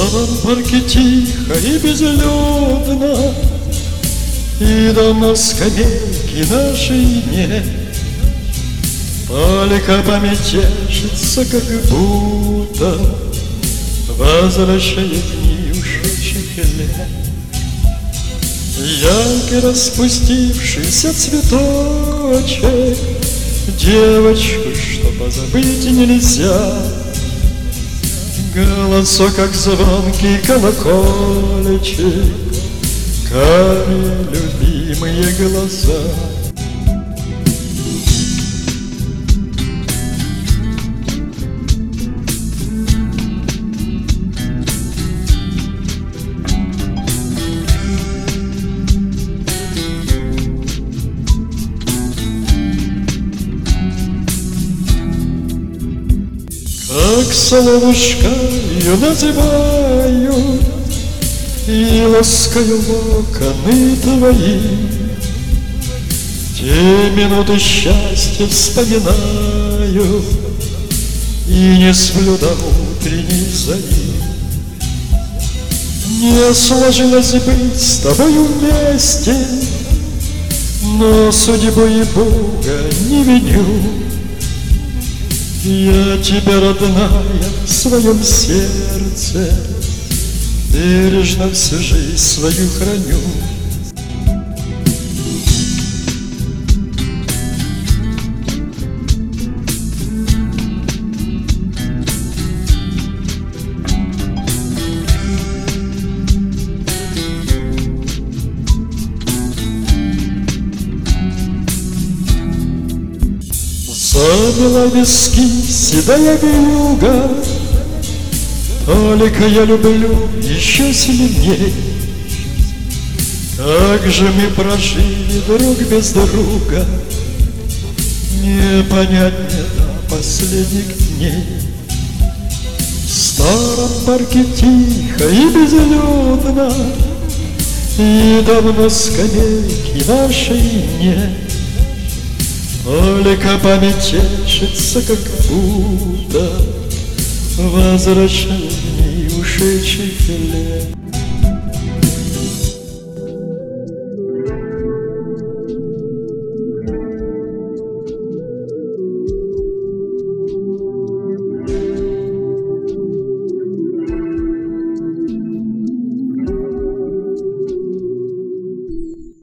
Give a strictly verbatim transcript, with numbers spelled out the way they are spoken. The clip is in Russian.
старом парке тихо и безлюдно, и давно скамейки нашей нет. Только память тешится, как будто возвращает дни ушедших лет. Яркий распустившийся цветочек, девочку, что позабыть нельзя. Голосок, как звонкий колокольчик, карие любимые глаза. Как солнышко ее называю и ласкаю локоны твои. Те минуты счастья вспоминаю и не сплю до утренней зари. Не сложилось быть с тобою вместе, но судьбу и Бога не виню. Я тебя, родная, в своем сердце бережно всю жизнь свою храню. Замела виски седая вьюга, только я люблю еще сильней. Как же мы прожили друг без друга, не понять мне до последних дней. В старом парке тихо и безлюдно, и давно скамейки нашей нет. Только память тешится, как будто возвращает дни ушедших лет.